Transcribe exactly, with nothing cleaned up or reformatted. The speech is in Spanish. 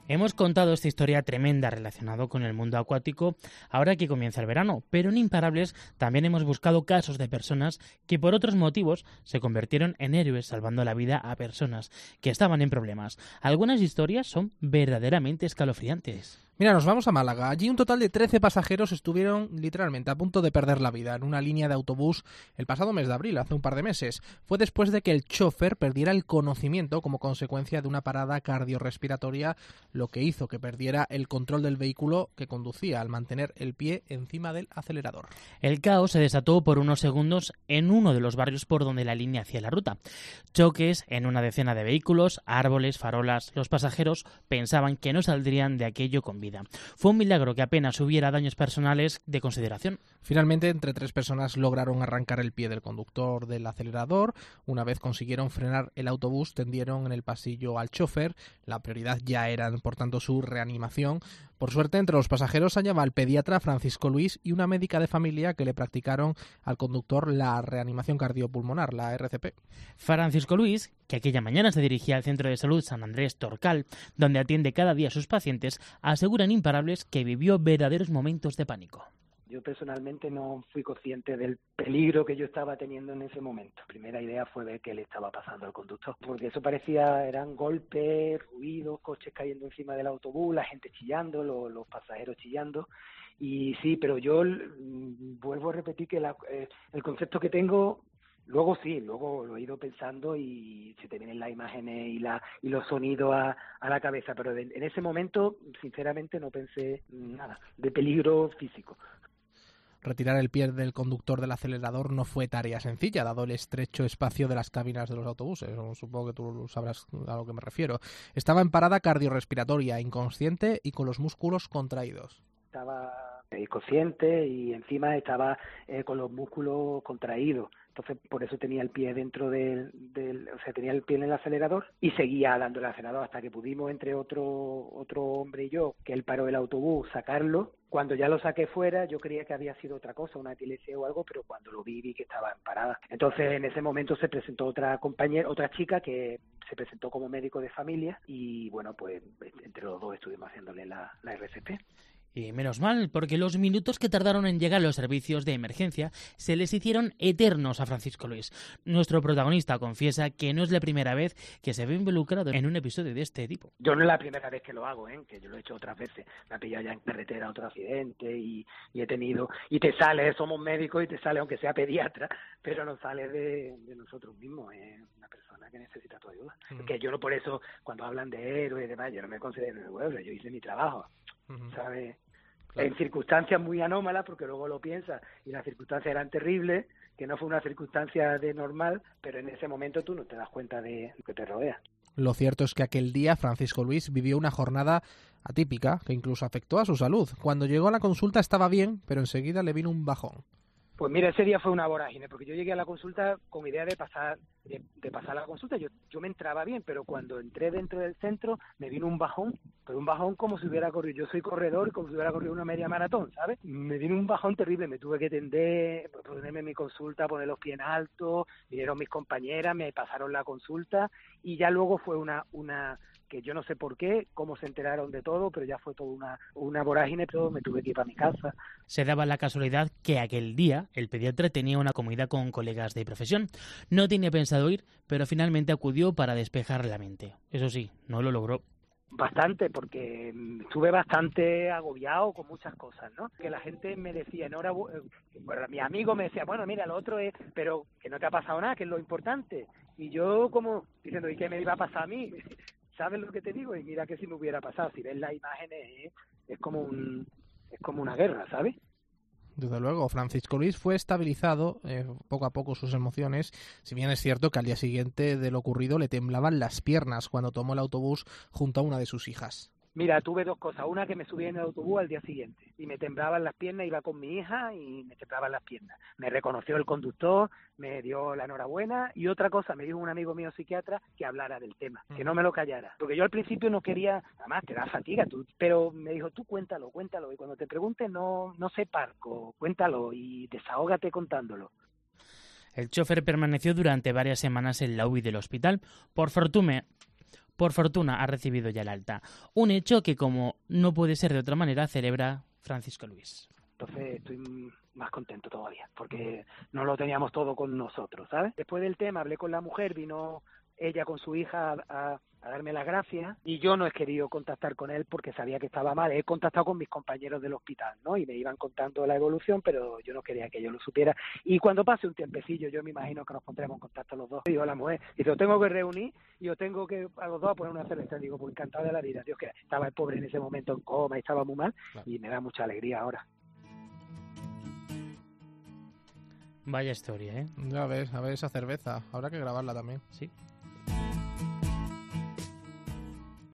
Hemos contado esta historia tremenda relacionada con el mundo acuático ahora que comienza el verano, pero en Imparables también hemos buscado casos de personas que por otros motivos se convirtieron en héroes salvando la vida a personas que estaban en problemas. Algunas historias son verdaderamente escalofriantes. Mira, nos vamos a Málaga. Allí un total de trece pasajeros estuvieron literalmente a punto de perder la vida en una línea de autobús el pasado mes de abril, hace un par de meses. Fue después de que el chofer perdiera el conocimiento como consecuencia de una parada cardiorrespiratoria, lo que hizo que perdiera el control del vehículo que conducía al mantener el pie encima del acelerador. El caos se desató por unos segundos en uno de los barrios por donde la línea hacía la ruta. Choques en una decena de vehículos, árboles, farolas. Los pasajeros pensaban que no saldrían de aquello con vida. Fue un milagro que apenas hubiera daños personales de consideración. Finalmente, entre tres personas lograron arrancar el pie del conductor del acelerador. Una vez consiguieron frenar el autobús, tendieron en el pasillo al chofer. La prioridad ya era, por tanto, su reanimación. Por suerte, entre los pasajeros se hallaba el pediatra Francisco Luis y una médica de familia que le practicaron al conductor la reanimación cardiopulmonar, la R C P. Francisco Luis, que aquella mañana se dirigía al Centro de Salud San Andrés Torcal, donde atiende cada día a sus pacientes, asegura en Imparables que vivió verdaderos momentos de pánico. Yo personalmente no fui consciente del peligro que yo estaba teniendo en ese momento. La primera idea fue ver qué le estaba pasando al conductor, porque eso parecía, eran golpes, ruidos, coches cayendo encima del autobús, la gente chillando, los, los pasajeros chillando. Y sí, pero yo mm, vuelvo a repetir que la, eh, el concepto que tengo, luego sí, luego lo he ido pensando y se te vienen las imágenes y, la, y los sonidos a, a la cabeza, pero de, en ese momento, sinceramente, no pensé nada de peligro físico. Retirar el pie del conductor del acelerador no fue tarea sencilla, dado el estrecho espacio de las cabinas de los autobuses. Supongo que tú sabrás a lo que me refiero. Estaba en parada cardiorrespiratoria, inconsciente y con los músculos contraídos. Estaba inconsciente y encima estaba eh, con los músculos contraídos. Entonces, por eso tenía el pie dentro del, del... O sea, tenía el pie en el acelerador y seguía dando el acelerador hasta que pudimos, entre otro otro hombre y yo, que él paró el autobús, sacarlo. Cuando ya lo saqué fuera, yo creía que había sido otra cosa, una epilepsia o algo, pero cuando lo vi, vi que estaba en parada. Entonces, en ese momento se presentó otra compañera, otra chica que se presentó como médico de familia y, bueno, pues entre los dos estuvimos haciéndole la, la R C P. Y menos mal, porque los minutos que tardaron en llegar los servicios de emergencia se les hicieron eternos a Francisco Luis. Nuestro protagonista confiesa que no es la primera vez que se ve involucrado en un episodio de este tipo. Yo no es la primera vez que lo hago, ¿eh? Que yo lo he hecho otras veces. Me ha pillado ya en carretera otro accidente y, y he tenido... Y te sale, somos médicos y te sale, aunque sea pediatra, pero no sale de, de nosotros mismos. Es una persona que necesita tu ayuda. Uh-huh. Que yo no, por eso, cuando hablan de héroes y demás, yo no me considero héroe, yo hice mi trabajo, uh-huh. ¿Sabes? Claro. En circunstancias muy anómalas, porque luego lo piensas, y las circunstancias eran terribles, que no fue una circunstancia de normal, pero en ese momento tú no te das cuenta de lo que te rodea. Lo cierto es que aquel día Francisco Luis vivió una jornada atípica que incluso afectó a su salud. Cuando llegó a la consulta estaba bien, pero enseguida le vino un bajón. Pues mira, ese día fue una vorágine, porque yo llegué a la consulta con idea de pasar de, de pasar la consulta. Yo, yo me entraba bien, pero cuando entré dentro del centro me vino un bajón, pero un bajón como si hubiera corrido. Yo soy corredor, como si hubiera corrido una media maratón, ¿sabes? Me vino un bajón terrible, me tuve que tender, ponerme mi consulta, poner los pies en alto, vinieron mis compañeras, me pasaron la consulta y ya luego fue una... una que yo no sé por qué, cómo se enteraron de todo, pero ya fue toda una, una vorágine, pero me tuve que ir para mi casa. Se daba la casualidad que aquel día el pediatra tenía una comida con colegas de profesión. No tenía pensado ir, pero finalmente acudió para despejar la mente. Eso sí, no lo logró. Bastante, porque estuve bastante agobiado con muchas cosas, ¿no? Que la gente me decía, enhorabuena, bueno, mi amigo me decía, bueno, mira, lo otro es, pero que no te ha pasado nada, que es lo importante. Y yo como diciendo, ¿y qué me iba a pasar a mí? ¿Sabes lo que te digo? Y mira que si me hubiera pasado, si ves las imágenes, ¿eh? es como un es como una guerra, ¿sabes? Desde luego, Francisco Luis fue estabilizado eh, poco a poco sus emociones, si bien es cierto que al día siguiente de lo ocurrido le temblaban las piernas cuando tomó el autobús junto a una de sus hijas. Mira, tuve dos cosas. Una, que me subí en el autobús al día siguiente y me temblaban las piernas, iba con mi hija y me temblaban las piernas. Me reconoció el conductor, me dio la enhorabuena y otra cosa, me dijo un amigo mío psiquiatra que hablara del tema, que no me lo callara. Porque yo al principio no quería, además te da fatiga, tú, pero me dijo, tú cuéntalo, cuéntalo y cuando te pregunte no, no sé parco, cuéntalo y desahógate contándolo. El chofer permaneció durante varias semanas en la U B I del hospital. Por fortuna... Por fortuna ha recibido ya el alta. Un hecho que, como no puede ser de otra manera, celebra Francisco Luis. Entonces estoy más contento todavía, porque no lo teníamos todo con nosotros, ¿sabes? Después del tema hablé con la mujer, vino ella con su hija a, a, a darme las gracias, y yo no he querido contactar con él porque sabía que estaba mal. He contactado con mis compañeros del hospital, ¿no? Y me iban contando la evolución, pero yo no quería que yo lo supiera. Y cuando pase un tiempecillo, yo me imagino que nos pondremos en contacto los dos. Digo, la mujer, dice, os tengo que reunir y os tengo que a los dos a poner una cerveza. Digo, pues encantado de la vida. Dios, que estaba el pobre en ese momento en coma y estaba muy mal, claro. Y me da mucha alegría ahora. Vaya historia, ¿eh? Ya ves, a ver esa cerveza. Habrá que grabarla también. Sí.